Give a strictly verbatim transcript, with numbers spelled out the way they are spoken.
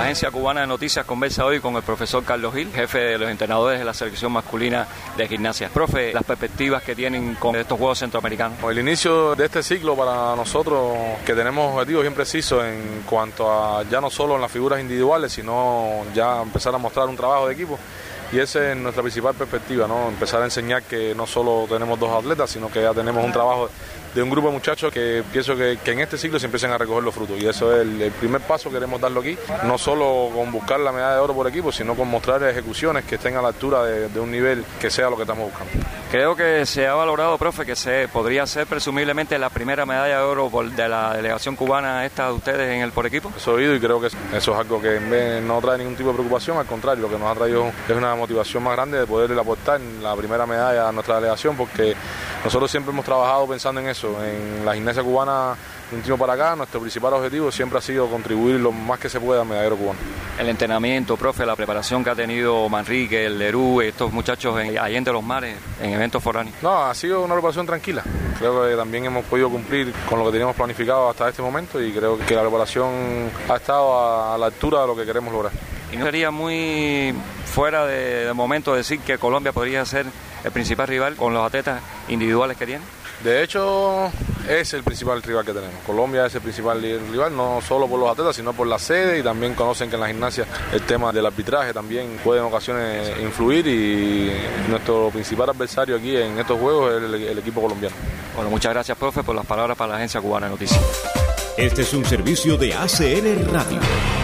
Agencia Cubana de Noticias conversa hoy con el profesor Carlos Gil, jefe de los entrenadores de la selección masculina de gimnasia. Profe, las perspectivas que tienen con estos Juegos Centroamericanos. El inicio de este ciclo para nosotros, que tenemos objetivos bien precisos en cuanto a ya no solo en las figuras individuales, sino ya empezar a mostrar un trabajo de equipo. Y esa es nuestra principal perspectiva, ¿no? Empezar a enseñar que no solo tenemos dos atletas, sino que ya tenemos un trabajo de un grupo de muchachos que pienso que, que en este ciclo se empiecen a recoger los frutos. Y eso es el, el primer paso que queremos darlo aquí, no solo con buscar la medalla de oro por equipo, sino con mostrar ejecuciones que estén a la altura de, de un nivel que sea lo que estamos buscando. Creo que se ha valorado, profe, que se podría ser presumiblemente la primera medalla de oro por, de la delegación cubana esta de ustedes en el por equipo. Eso he oído y creo que eso es algo que en vez no trae ningún tipo de preocupación, al contrario, lo que nos ha traído es una motivación más grande de poderle aportar la primera medalla a nuestra delegación, porque nosotros siempre hemos trabajado pensando en eso, en la gimnasia cubana. De un tiempo para acá, nuestro principal objetivo siempre ha sido contribuir lo más que se pueda al medallero cubano. El entrenamiento, profe, la preparación que ha tenido Manrique, el Lerú, estos muchachos en Allende los Mares, en eventos foráneos. No, ha sido una preparación tranquila. Creo que también hemos podido cumplir con lo que teníamos planificado hasta este momento y creo que la preparación ha estado a, a la altura de lo que queremos lograr. ¿Y no sería muy fuera de, de momento decir que Colombia podría ser el principal rival con los atletas individuales que tiene? De hecho, es el principal rival que tenemos. Colombia es el principal rival, no solo por los atletas, sino por la sede, y también conocen que en la gimnasia el tema del arbitraje también puede en ocasiones influir, y nuestro principal adversario aquí en estos juegos es el, el equipo colombiano. Bueno, muchas gracias, profe, por las palabras para la Agencia Cubana de Noticias. Este es un servicio de A C N Radio.